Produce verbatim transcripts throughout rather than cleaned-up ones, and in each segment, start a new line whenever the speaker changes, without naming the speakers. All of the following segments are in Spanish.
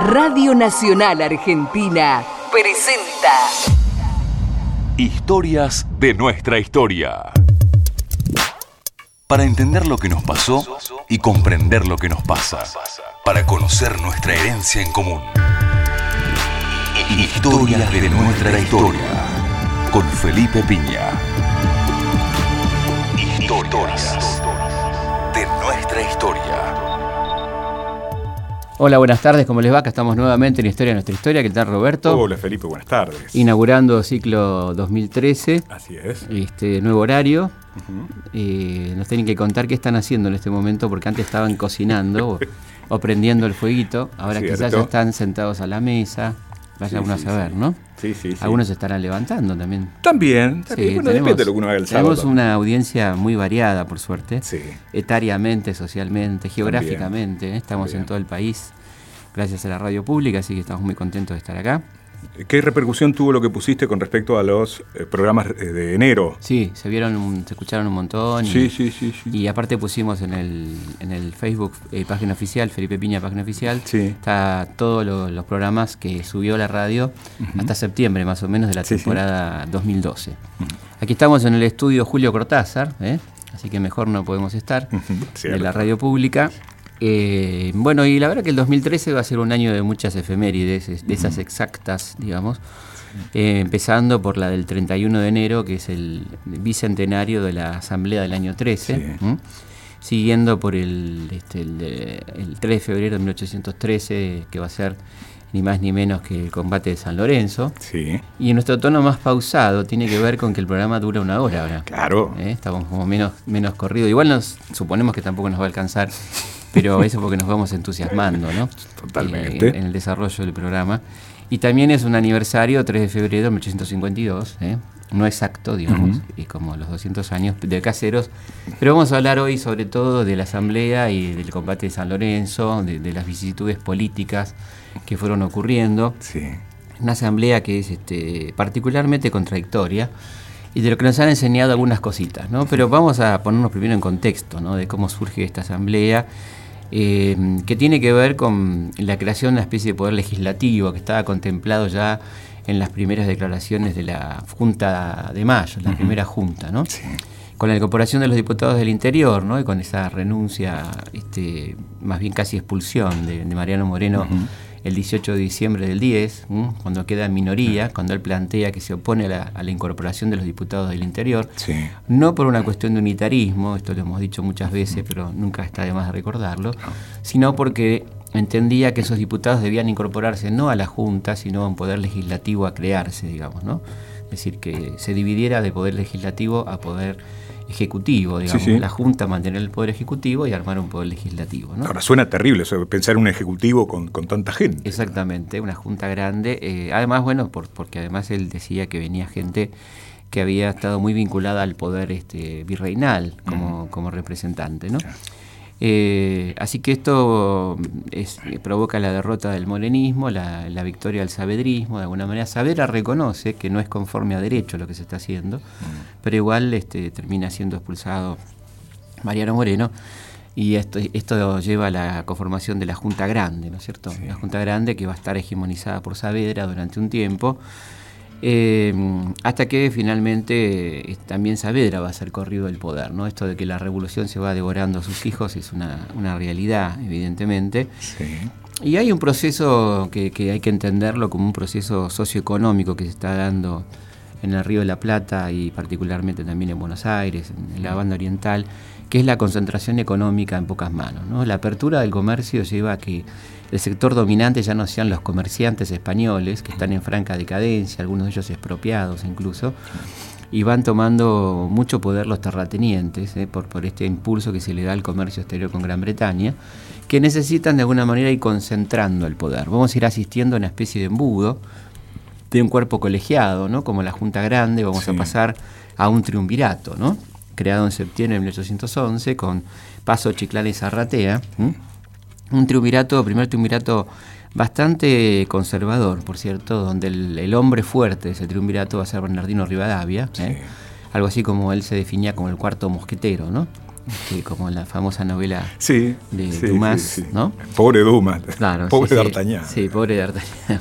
Radio Nacional Argentina presenta
Historias de nuestra historia. Para entender lo que nos pasó y comprender lo que nos pasa. Para conocer nuestra herencia en común. Historias de nuestra historia. Con Felipe Piña. Historias de nuestra historia.
Hola, buenas tardes, ¿cómo les va? Acá estamos nuevamente en Historia de nuestra historia. ¿Qué tal, Roberto?
Hola, Felipe, buenas tardes.
Inaugurando ciclo dos mil trece.
Así es.
Este nuevo horario.
Uh-huh.
Eh, nos tienen que contar qué están haciendo en este momento, porque antes estaban cocinando o, o prendiendo el fueguito. Ahora
¿Cierto?
Quizás ya están sentados a la mesa. Vaya
Sí,
uno
sí,
a saber,
sí.
¿no?
Sí, sí, sí.
Algunos se estarán levantando también.
También, también.
Sí,
Bueno,
tenemos,
depende de lo que uno haga el sábado.
tenemos una audiencia muy variada, por suerte.
Sí.
Etariamente, socialmente, geográficamente. ¿eh? Estamos
También.
en todo el país, gracias a la radio pública, así que estamos muy contentos de estar acá.
¿Qué repercusión tuvo lo que pusiste con respecto a los eh, programas eh, de enero?
Sí, se vieron, un- se escucharon un montón. Y,
Sí, sí, sí, sí.
y aparte pusimos en el, en el Facebook, eh, página oficial, Felipe Piña, página oficial,
Sí.
está todos lo- los programas que subió la radio hasta septiembre más o menos de la
Sí, sí.
temporada dos mil doce. Aquí estamos en el estudio Julio Cortázar, ¿eh? Así que mejor no podemos estar,
Ujú,
de
cierto.
la radio pública. Eh, bueno, y la verdad que el dos mil trece va a ser un año de muchas efemérides, es- de esas exactas, digamos. Eh, empezando por la del treinta y uno de enero, que es el bicentenario de la Asamblea del año trece.
Sí.
¿m? Siguiendo por el, este, el, de- el tres de febrero de mil ochocientos trece, que va a ser ni más ni menos que el combate de San Lorenzo.
Sí,
Y nuestro tono más pausado tiene que ver con que el programa dura una hora ahora.
claro.
¿Eh? Estamos como menos, menos corrido. Igual nos suponemos que tampoco nos va a alcanzar, pero eso porque nos vamos entusiasmando, ¿no?
Totalmente.
Eh, en el desarrollo del programa. Y también es un aniversario, tres de febrero de mil ochocientos cincuenta y dos, ¿eh? No exacto, digamos,
Ujú.
y como los doscientos años de Caseros. Pero vamos a hablar hoy sobre todo de la Asamblea y del combate de San Lorenzo, de, de las vicisitudes políticas que fueron ocurriendo.
Sí.
Una asamblea que es este, particularmente contradictoria y de lo que nos han enseñado algunas cositas, ¿no? Pero vamos a ponernos primero en contexto, ¿no? De cómo surge esta asamblea, eh, que tiene que ver con la creación de una especie de poder legislativo que estaba contemplado ya en las primeras declaraciones de la Junta de Mayo, la primera Junta, ¿no?
Sí.
Con la incorporación de los diputados del interior, ¿no? Y con esa renuncia, este, más bien casi expulsión de, de Mariano Moreno
Ujú.
el dieciocho de diciembre del diez, ¿m? Cuando queda en minoría, cuando él plantea que se opone a la, a la incorporación de los diputados del interior,
Sí.
no por una cuestión de unitarismo, esto lo hemos dicho muchas veces, pero nunca está de más de recordarlo, sino porque entendía que esos diputados debían incorporarse no a la Junta, sino a un poder legislativo a crearse, digamos, ¿no? Es decir, que se dividiera de poder legislativo a poder ejecutivo, digamos.
Sí, sí.
La Junta mantener el poder ejecutivo y armar un poder legislativo, ¿no?
Ahora suena terrible eso, pensar en un ejecutivo con, con tanta gente.
Exactamente, una junta grande. Eh, además, bueno, por, porque además él decía que venía gente que había estado muy vinculada al poder este, virreinal como, uh-huh. como representante, ¿no?
Claro.
Eh, así que esto es, provoca la derrota del morenismo, la, la victoria del saavedrismo. De alguna manera Saavedra reconoce que no es conforme a derecho lo que se está haciendo, uh-huh. pero igual este, termina siendo expulsado Mariano Moreno. Y esto, esto lleva a la conformación de la Junta Grande, ¿no es cierto? Sí. La Junta Grande que va a estar hegemonizada por Saavedra durante un tiempo, eh, hasta que finalmente eh, también Saavedra va a ser corrido del poder, ¿no? Esto de que la revolución se va devorando a sus hijos es una, una realidad, evidentemente.
Sí.
Y hay un proceso que, que hay que entenderlo como un proceso socioeconómico que se está dando en el Río de la Plata y particularmente también en Buenos Aires, en la banda oriental, que es la concentración económica en pocas manos, ¿no? La apertura del comercio lleva a que el sector dominante ya no sean los comerciantes españoles, que están en franca decadencia, algunos de ellos expropiados incluso, y van tomando mucho poder los terratenientes, ¿eh? por, por este impulso que se le da al comercio exterior con Gran Bretaña, que necesitan de alguna manera ir concentrando el poder. Vamos a ir asistiendo a una especie de embudo de un cuerpo colegiado, ¿no? Como la Junta Grande, vamos sí. a pasar a un triunvirato, ¿no? Creado en septiembre de mil ochocientos once con Paso, Chiclana y Zarratea. ¿Mm? Un triunvirato, primer triunvirato bastante conservador, por cierto, donde el, el hombre fuerte de ese triunvirato va a ser Bernardino Rivadavia, ¿eh? Sí. Algo así como él se definía como el cuarto mosquetero, ¿no? que como la famosa novela
sí,
de
sí,
Dumas,
sí, sí.
¿no?
Pobre Dumas,
claro,
pobre
sí,
D'Artagnan.
Sí, sí, pobre D'Artagnan.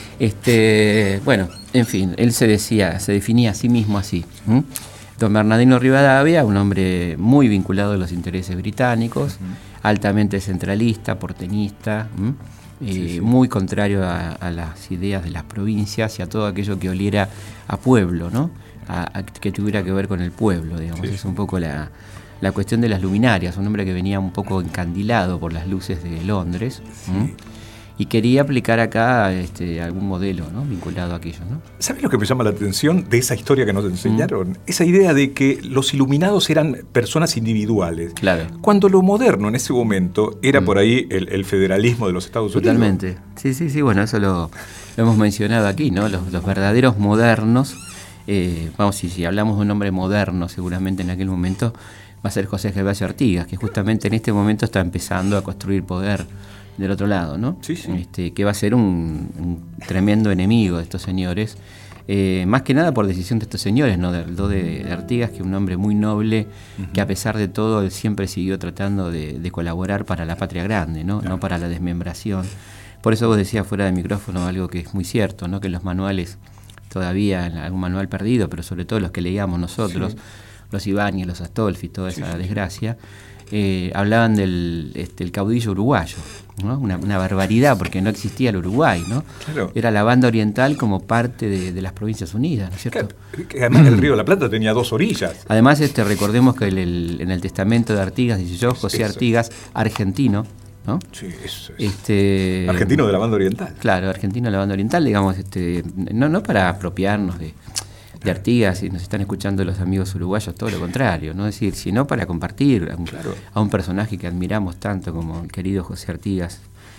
Este, bueno, en fin, él se decía, se definía a sí mismo así. ¿m? Don Bernardino Rivadavia, un hombre muy vinculado a los intereses británicos, uh-huh. altamente centralista, porteñista, eh, sí, sí. muy contrario a, a las ideas de las provincias y a todo aquello que oliera a pueblo, ¿no? A, a que tuviera que ver con el pueblo, digamos. Sí, es un poco la, la cuestión de las luminarias, un hombre que venía un poco encandilado por las luces de Londres. Sí. Y quería aplicar acá este, algún modelo, ¿no? vinculado a aquello, ¿no?
¿Sabes lo que me llama la atención de esa historia que nos enseñaron? Mm. Esa idea de que los iluminados eran personas individuales.
Claro.
Cuando lo moderno en ese momento era mm. por ahí el, el federalismo de los Estados
Totalmente.
Unidos.
Totalmente. Sí, sí, sí, bueno, eso lo, lo hemos mencionado aquí, ¿no? Los, los verdaderos modernos, eh, vamos, si, si hablamos de un hombre moderno, seguramente en aquel momento va a ser José Gervasio Artigas, que justamente en este momento está empezando a construir poder del otro lado, ¿no?
Sí, sí.
Este, que va a ser un, un tremendo enemigo de estos señores, eh, más que nada por decisión de estos señores, ¿no? De, de, de Artigas, que es un hombre muy noble, uh-huh. que a pesar de todo él siempre siguió tratando de, de colaborar para la patria grande, ¿no? Claro. No para la desmembración. Por eso vos decías fuera de micrófono algo que es muy cierto, ¿no? Que los manuales, todavía algún manual perdido, pero sobre todo los que leíamos nosotros, sí. los Ibáñez, los Astolfi, toda esa sí, desgracia, eh, hablaban del este, el caudillo uruguayo, ¿no? Una, una barbaridad, porque no existía el Uruguay, ¿no?
Claro.
Era la banda oriental como parte de, de las Provincias Unidas, ¿no es cierto?
Claro, que además el Río de la Plata tenía dos orillas.
Además, este, recordemos que el, el, en el testamento de Artigas dice yo, José eso. Artigas, argentino, ¿no?
Sí, eso es.
Este,
argentino de la banda oriental.
Claro, argentino de la banda oriental, digamos, este, no, no para apropiarnos de... de Artigas, y nos están escuchando los amigos uruguayos, todo lo contrario, ¿no? Es decir, sino para compartir a un, claro. a un personaje que admiramos tanto como el querido José Artigas.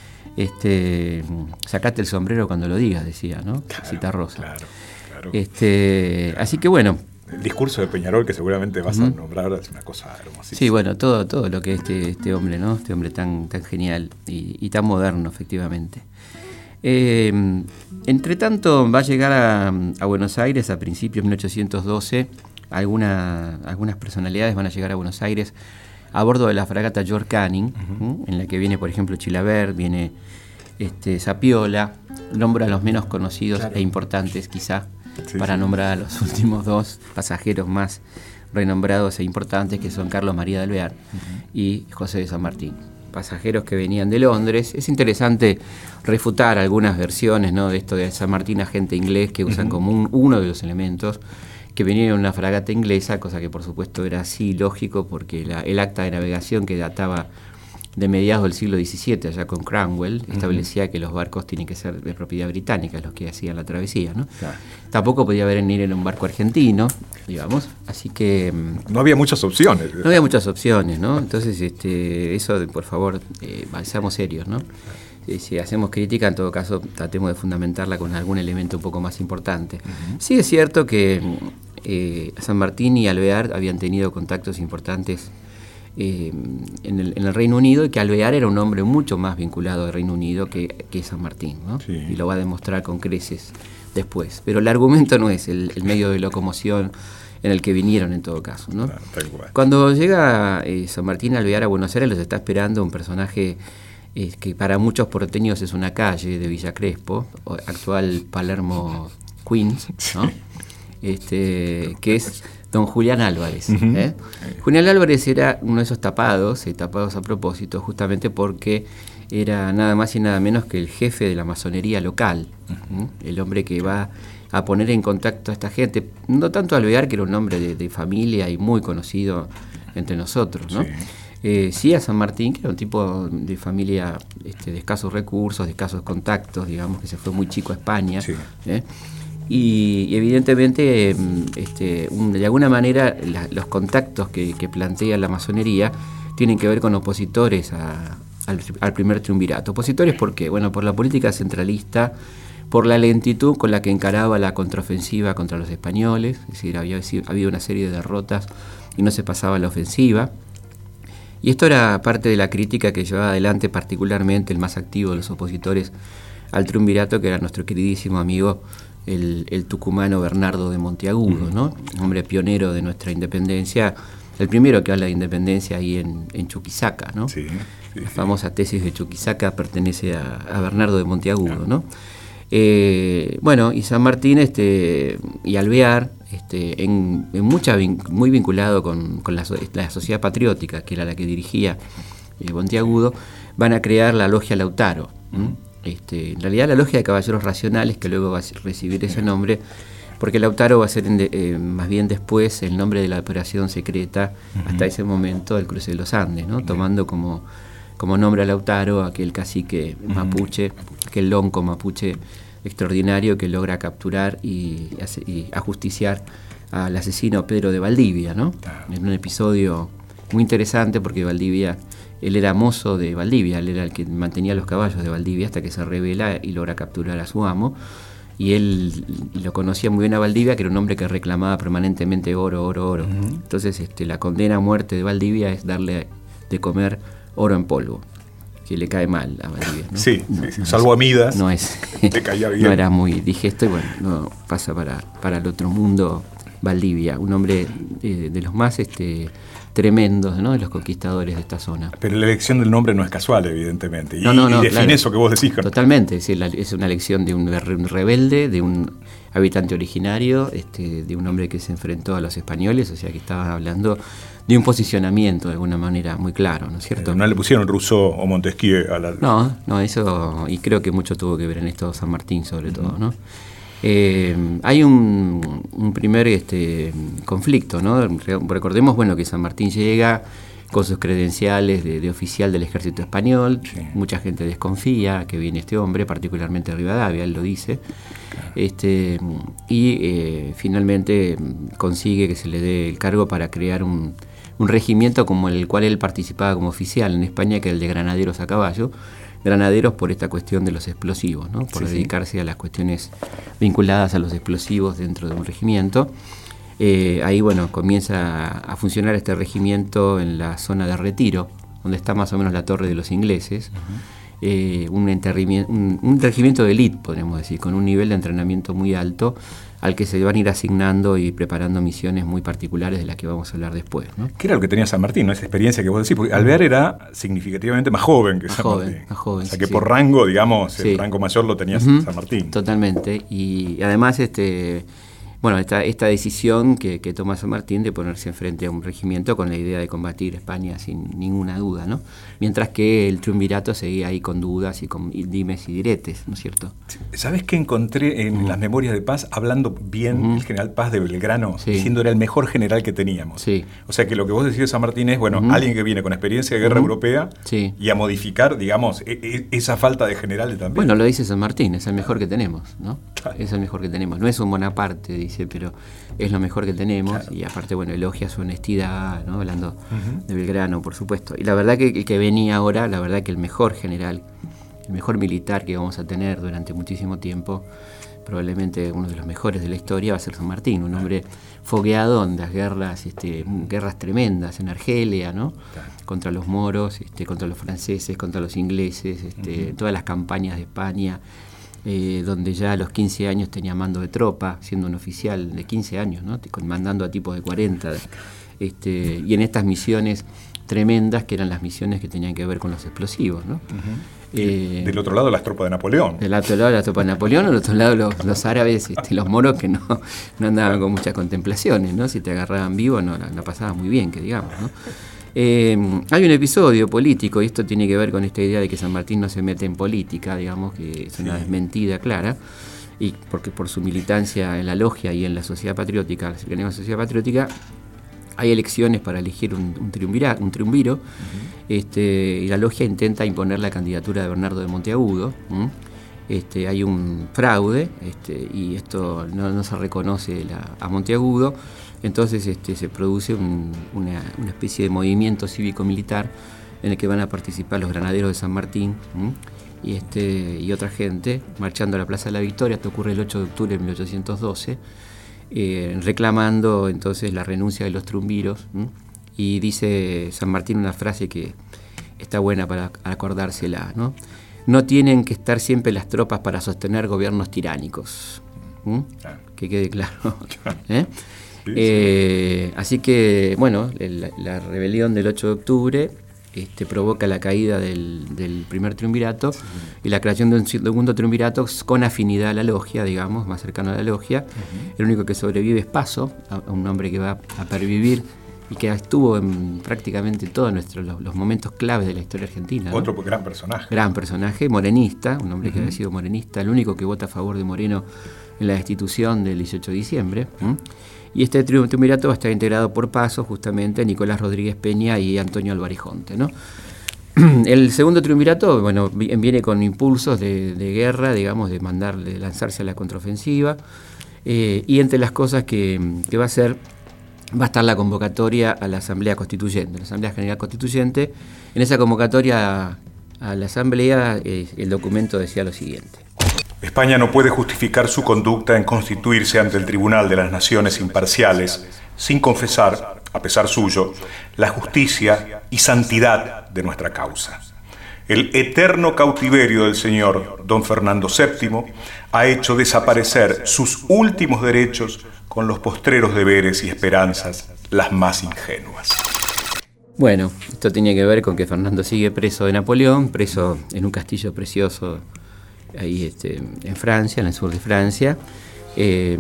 Este, sacate el sombrero cuando lo digas, decía, ¿no?
Claro,
Citarrosa.
Claro, claro.
Este, claro. Así que bueno.
El discurso de Peñarol, que seguramente vas uh-huh. a nombrar, es una cosa hermosísima.
Sí, bueno, todo, todo lo que este, este hombre, ¿no? Este hombre tan, tan genial y, y tan moderno, efectivamente. Eh, entre tanto, va a llegar a, a Buenos Aires a principios de mil ochocientos doce. Alguna, algunas personalidades van a llegar a Buenos Aires a bordo de la fragata George Canning, uh-huh. ¿eh? en la que viene, por ejemplo, Chilavert, viene este, Zapiola. Nombra a los menos conocidos claro. e importantes, quizá, sí, para sí. nombrar a los últimos dos pasajeros más renombrados e importantes, que son Carlos María de Alvear uh-huh. y José de San Martín. Pasajeros que venían de Londres. Es interesante refutar algunas versiones, ¿no? de esto de San Martín, agente inglés, que usan uh-huh. como un, uno de los elementos, que venía en una fragata inglesa, cosa que por supuesto era así lógico, porque la, el acta de navegación, que databa de mediados del siglo diecisiete, allá con Cromwell, uh-huh. establecía que los barcos tienen que ser de propiedad británica, los que hacían la travesía, ¿no? Claro. Tampoco podía venir en un barco argentino, digamos, así que...
No había muchas opciones.
No había muchas opciones, ¿no? Entonces, este, eso, por favor, eh, seamos serios, ¿no? Eh, si hacemos crítica, en todo caso, tratemos de fundamentarla con algún elemento un poco más importante. Uh-huh. Sí es cierto que eh, San Martín y Alvear habían tenido contactos importantes Eh, en, el, en el Reino Unido, y que Alvear era un hombre mucho más vinculado al Reino Unido que, que San Martín, ¿no? Sí. Y lo va a demostrar con creces después. Pero el argumento no es el, el medio de locomoción en el que vinieron en todo caso, ¿no? Claro, tal cual. Cuando llega eh, San Martín Alvear a Buenos Aires, los está esperando un personaje eh, que para muchos porteños es una calle de Villa Crespo, actual Palermo Queens, ¿no? Este, que es don Julián Álvarez. Uh-huh. ¿eh? Julián Álvarez era uno de esos tapados, eh, tapados a propósito, justamente porque era nada más y nada menos que el jefe de la masonería local, uh-huh. ¿eh? El hombre que va a poner en contacto a esta gente, no tanto Alvear, que era un hombre de, de familia y muy conocido entre nosotros, ¿no? Sí. Eh, sí a San Martín, que era un tipo de familia este, de escasos recursos, de escasos contactos, digamos, que se fue muy chico a España, sí. ¿eh? Y, y evidentemente, este, un, de alguna manera, la, los contactos que, que plantea la masonería tienen que ver con opositores a, al, al primer triunvirato. ¿Opositores por qué? Bueno, por la política centralista, por la lentitud con la que encaraba la contraofensiva contra los españoles, es decir, había habido una serie de derrotas y no se pasaba a la ofensiva. Y esto era parte de la crítica que llevaba adelante particularmente el más activo de los opositores al triunvirato, que era nuestro queridísimo amigo El, el tucumano Bernardo de Monteagudo, ¿no? Un hombre pionero de nuestra independencia, el primero que habla de independencia ahí en, en Chuquisaca, ¿no?
Sí, sí,
la
sí.
famosa tesis de Chuquisaca pertenece a, a Bernardo de Monteagudo, claro. ¿no? Eh, bueno, y San Martín este, y Alvear, este, en, en mucha, muy vinculado con, con la, la sociedad patriótica, que era la que dirigía eh, Monteagudo, van a crear la logia Lautaro. ¿Mm? Este, en realidad la logia de caballeros racionales, que luego va a recibir ese nombre, porque Lautaro va a ser en de, eh, más bien después el nombre de la operación secreta, uh-huh. hasta ese momento del cruce de los Andes, ¿no? Tomando como, como nombre a Lautaro aquel cacique uh-huh. mapuche, aquel lonco mapuche extraordinario que logra capturar y, y ajusticiar al asesino Pedro de Valdivia, ¿no? Claro. En un episodio muy interesante, porque Valdivia, él era mozo de Valdivia, él era el que mantenía los caballos de Valdivia hasta que se rebela y logra capturar a su amo. Y él lo conocía muy bien a Valdivia, que era un hombre que reclamaba permanentemente oro, oro, oro. Uh-huh. Entonces este, la condena a muerte de Valdivia es darle de comer oro en polvo, que le cae mal a Valdivia, ¿no?
Sí,
no,
sí, sí.
No
salvo
es,
a Midas,
no, es,
le caía bien.
No era muy digesto y bueno, no pasa para, para el otro mundo. Valdivia, un hombre eh, de los más este, tremendos, ¿no? De los conquistadores de esta zona.
Pero la elección del nombre no es casual, evidentemente. Y,
no, no, no,
y define
claro.
eso que vos decís.
Totalmente, sí, la, es una elección de un rebelde, de un habitante originario, este, de un hombre que se enfrentó a los españoles, o sea que estaba hablando de un posicionamiento de alguna manera muy claro, ¿no es cierto?
Eh, no le pusieron Rousseau o Montesquieu a la...
No, no, eso, y creo que mucho tuvo que ver en esto San Martín sobre uh-huh. todo, ¿no? Eh, hay un, un primer este, conflicto, ¿no? Recordemos, bueno, que San Martín llega con sus credenciales de, de oficial del ejército español, sí. Mucha gente desconfía que viene este hombre, particularmente Rivadavia, él lo dice, claro. este, y eh, finalmente consigue que se le dé el cargo para crear un, un regimiento como el cual él participaba como oficial en España, que es el de granaderos a caballo, granaderos por esta cuestión de los explosivos, ¿no? Por sí, dedicarse sí. a las cuestiones vinculadas a los explosivos dentro de un regimiento. Eh, ahí, bueno, comienza a funcionar este regimiento en la zona de Retiro, donde está más o menos la torre de los ingleses. Uh-huh. eh, un, un, un regimiento de élite, podríamos decir, con un nivel de entrenamiento muy alto, al que se van a ir asignando y preparando misiones muy particulares de las que vamos a hablar después, ¿no?
¿Qué era lo que tenía San Martín, ¿no? Esa experiencia que vos decís? Porque Alvear era significativamente más joven que
más
San
joven,
Martín.
Más joven,
o sea
sí,
que por rango, digamos,
sí.
el rango mayor lo tenía
uh-huh.
San Martín.
Totalmente. Y además, este... Bueno, esta, esta decisión que, que toma San Martín de ponerse enfrente a un regimiento con la idea de combatir España sin ninguna duda, ¿no? Mientras que el triunvirato seguía ahí con dudas y con dimes y diretes, ¿no es cierto?
¿Sabés qué encontré en uh-huh. las Memorias de Paz, hablando bien uh-huh. el general Paz de Belgrano, sí. diciendo era el mejor general que teníamos?
Sí.
O sea que lo que vos decís de San Martín es, bueno, uh-huh. alguien que viene con experiencia de guerra uh-huh. europea
sí.
y a modificar, digamos, e- e- esa falta de generales también.
Bueno, lo dice San Martín, es el mejor que tenemos, ¿no?
Claro.
Es el mejor que tenemos. No es un Bonaparte, dice, pero es lo mejor que tenemos, claro. Y aparte, bueno, elogia su honestidad, ¿no? Hablando uh-huh. de Belgrano, por supuesto. Y la verdad que el que venía ahora, la verdad que el mejor general, el mejor militar que vamos a tener durante muchísimo tiempo, probablemente uno de los mejores de la historia, va a ser San Martín, un hombre fogueado en las guerras, este, guerras tremendas en Argelia, ¿no? Claro. Contra los moros, este, contra los franceses, contra los ingleses, este, uh-huh. todas las campañas de España. Eh, donde ya a los quince años tenía mando de tropa, siendo un oficial de quince años, ¿no? Mandando a tipos de cuarenta. Este, y en estas misiones tremendas, que eran las misiones que tenían que ver con los explosivos, ¿no?
Uh-huh. Eh, del otro lado las tropas de Napoleón.
Del otro lado las tropas de Napoleón, del otro lado los, los árabes, este, los moros que no, no andaban con muchas contemplaciones, ¿no? Si te agarraban vivo no la, la pasabas muy bien, que digamos, ¿no? Eh, hay un episodio político, y esto tiene que ver con esta idea de que San Martín no se mete en política, digamos, que es una sí. desmentida clara, y porque por su militancia en la logia y en la sociedad patriótica, la cercanía a la sociedad patriótica, hay elecciones para elegir un, un, triunvira, un triunviro, uh-huh. este, y la logia intenta imponer la candidatura de Bernardo de Monteagudo. ¿Mm? Este, hay un fraude, este, y esto no, no se reconoce la, a Monteagudo. Entonces este, se produce un, una, una especie de movimiento cívico-militar en el que van a participar los granaderos de San Martín y, este, y otra gente marchando a la Plaza de la Victoria. Esto ocurre el ocho de octubre de mil ochocientos doce, eh, reclamando entonces la renuncia de los triunviros. ¿m? Y dice San Martín una frase que está buena para acordársela, ¿no? No tienen que estar siempre las tropas para sostener gobiernos tiránicos. ¿m? Que quede claro. ¿Eh?
Sí,
eh, sí. Así que, bueno, la, la rebelión del ocho de octubre este, provoca la caída del, del primer triunvirato sí. y la creación de un segundo triunvirato con afinidad a la logia, digamos, más cercano a la logia. Uh-huh. El único que sobrevive es Paso, a, a un hombre que va a pervivir y que estuvo en prácticamente todos nuestros los, los momentos claves de la historia argentina, ¿no?
Otro gran personaje.
Gran personaje, morenista, un hombre uh-huh. que había sido morenista, el único que vota a favor de Moreno en la destitución del dieciocho de diciembre. ¿Mm? Y este triunvirato va a estar integrado por Paso, justamente, Nicolás Rodríguez Peña y Antonio Álvarez Jonte, ¿no? El segundo triunvirato, bueno, viene con impulsos de, de guerra, digamos, de mandar, de lanzarse a la contraofensiva, eh, y entre las cosas que, que va a hacer, va a estar la convocatoria a la Asamblea Constituyente, la Asamblea General Constituyente. En esa convocatoria a, a la Asamblea, eh, el documento decía lo siguiente.
España no puede justificar su conducta en constituirse ante el Tribunal de las Naciones Imparciales sin confesar, a pesar suyo, la justicia y santidad de nuestra causa. El eterno cautiverio del señor don Fernando séptimo ha hecho desaparecer sus últimos derechos con los postreros deberes y esperanzas las más ingenuas.
Bueno, esto tiene que ver con que Fernando sigue preso de Napoleón, preso en un castillo precioso ahí este, en Francia, en el sur de Francia, eh,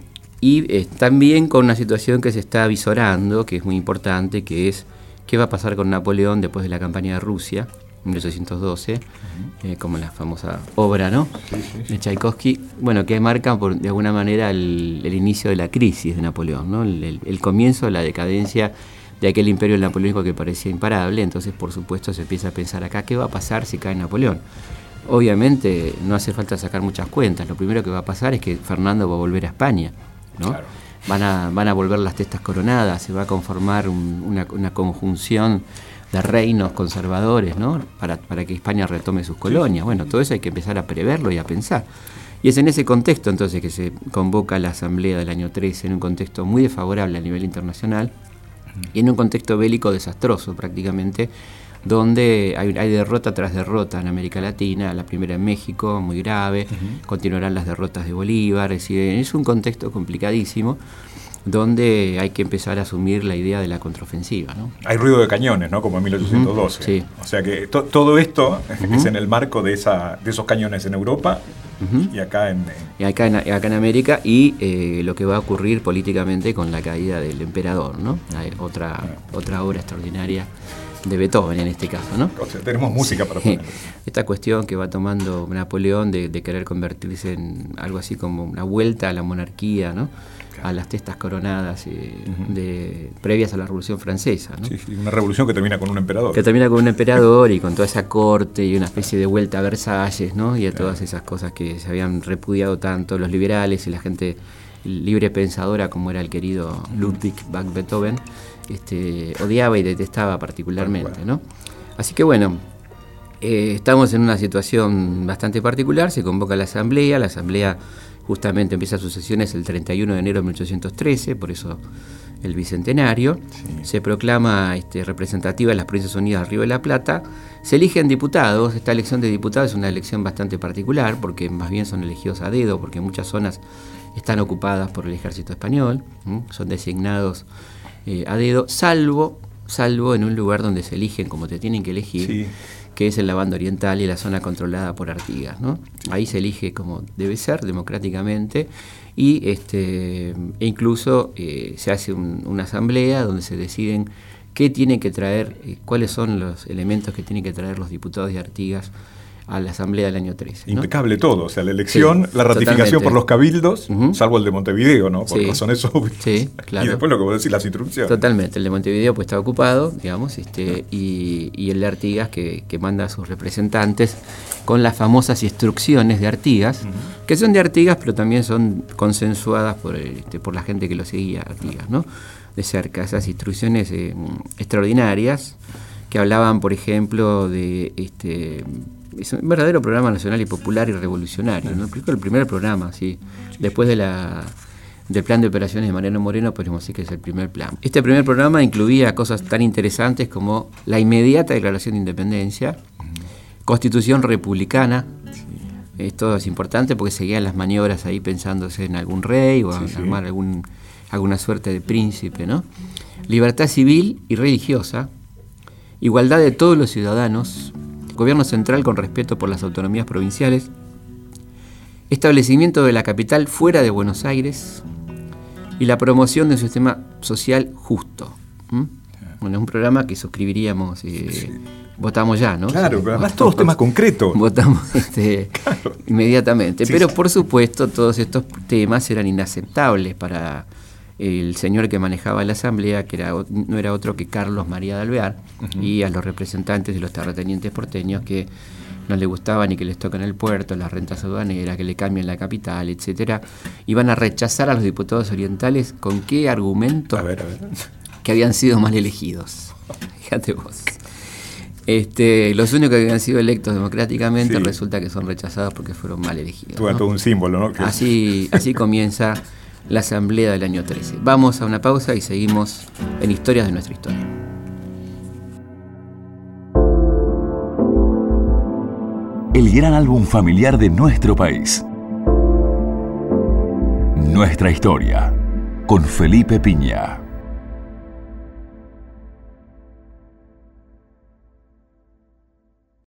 y eh, también con una situación que se está avisorando, que es muy importante, que es qué va a pasar con Napoleón después de la campaña de Rusia, en mil ochocientos doce, uh-huh. eh, como la famosa obra, ¿no? Sí, sí, sí. de Tchaikovsky, bueno, que marca por, de alguna manera el, el inicio de la crisis de Napoleón, ¿no? el, el, el comienzo de la decadencia de aquel imperio napoleónico que parecía imparable. Entonces, por supuesto, se empieza a pensar acá, ¿qué va a pasar si cae Napoleón? Obviamente no hace falta sacar muchas cuentas. Lo primero que va a pasar es que Fernando va a volver a España, ¿no? Claro. Van a, van a volver las testas coronadas, se va a conformar un, una, una conjunción de reinos conservadores, ¿no? Para, para que España retome sus colonias. Bueno, todo eso hay que empezar a preverlo y a pensar. Y es en ese contexto entonces que se convoca la Asamblea del año trece, en un contexto muy desfavorable a nivel internacional y en un contexto bélico desastroso prácticamente, donde hay, hay derrota tras derrota en América Latina, la primera en México, muy grave, uh-huh. continuarán las derrotas de Bolívar, es decir, es un contexto complicadísimo, donde hay que empezar a asumir la idea de la contraofensiva, ¿no?
Hay ruido de cañones, ¿no? Como en mil ochocientos doce.
Uh-huh. Sí.
O sea que to- todo esto uh-huh. es en el marco de, esa, de esos cañones en Europa uh-huh. y acá en, en...
Y acá en, acá en América, y eh, lo que va a ocurrir políticamente con la caída del emperador, ¿no? Hay otra, uh-huh. otra obra extraordinaria de Beethoven en este caso, ¿no?
O sea, tenemos música para poner.
Esta cuestión que va tomando Napoleón de, de querer convertirse en algo así como una vuelta a la monarquía, ¿no? A las testas coronadas eh, uh-huh. de, previas a la Revolución Francesa, ¿no?
Sí, sí, una revolución que termina con un emperador.
Que termina con un emperador y con toda esa corte y una especie de vuelta a Versalles, ¿no? Y a claro. todas esas cosas que se habían repudiado tanto los liberales y la gente libre pensadora como era el querido Ludwig van Beethoven, este, odiaba y detestaba particularmente, ¿no? Así que bueno, eh, estamos en una situación bastante particular, se convoca la asamblea, la asamblea justamente empieza sus sesiones el treinta y uno de enero de mil ochocientos trece, por eso el bicentenario, sí. se proclama este, representativa de las Provincias Unidas del Río de la Plata, se eligen diputados. Esta elección de diputados es una elección bastante particular, porque más bien son elegidos a dedo, porque muchas zonas están ocupadas por el ejército español, ¿sí? Son designados eh, a dedo, salvo, salvo en un lugar donde se eligen como te tienen que elegir, sí. que es en la banda oriental y la zona controlada por Artigas, ¿no? Ahí se elige como debe ser, democráticamente, y este, e incluso eh, se hace un, una asamblea donde se deciden qué tienen que traer, eh, cuáles son los elementos que tienen que traer los diputados de Artigas a la asamblea del año trece, ¿no?
Impecable todo, o sea, la elección, sí, la ratificación totalmente. Por los cabildos, uh-huh. salvo el de Montevideo, ¿no? Por sí. razones obvias.
Sí, claro.
Y después lo que vos decís, las instrucciones.
Totalmente, el de Montevideo pues está ocupado, digamos, este, y, y el de Artigas que, que manda a sus representantes con las famosas instrucciones de Artigas, uh-huh. que son de Artigas, pero también son consensuadas por, este, por la gente que lo seguía Artigas, ¿no? De cerca, esas instrucciones eh, extraordinarias que hablaban, por ejemplo, de este es un verdadero programa nacional y popular y revolucionario, ¿no? Creo que el primer programa, sí, después de la del plan de operaciones de Mariano Moreno, podemos decir que es el primer plan. Este primer programa incluía cosas tan interesantes como la inmediata declaración de independencia, constitución republicana. Esto es importante porque seguían las maniobras ahí pensándose en algún rey o sí, sí. armar algún alguna suerte de príncipe, ¿no? Libertad civil y religiosa, igualdad de todos los ciudadanos, gobierno central con respeto por las autonomías provinciales, establecimiento de la capital fuera de Buenos Aires y la promoción de un sistema social justo. ¿Mm? Bueno, es un programa que suscribiríamos, eh, sí. votamos ya, ¿no?
Claro, pero además
votamos,
todos temas concretos.
Votamos este, claro. inmediatamente. Sí, pero sí. por supuesto todos estos temas eran inaceptables para el señor que manejaba la asamblea, que era, no era otro que Carlos María de Alvear, uh-huh. y a los representantes de los terratenientes porteños que no les gustaba ni que les toquen el puerto, las rentas aduaneras, que le cambien la capital, etcétera. Iban a rechazar a los diputados orientales. ¿Con qué argumento?
A ver, a ver.
Que habían sido mal elegidos. Fíjate vos. Este, los únicos que habían sido electos democráticamente sí. resulta que son rechazados porque fueron mal elegidos.
Tuvo
¿no?
todo un símbolo, ¿no? Que...
Así, así comienza la asamblea del año trece. Vamos a una pausa y seguimos en Historias de nuestra historia.
El gran álbum familiar de nuestro país. Nuestra historia, con Felipe Piña.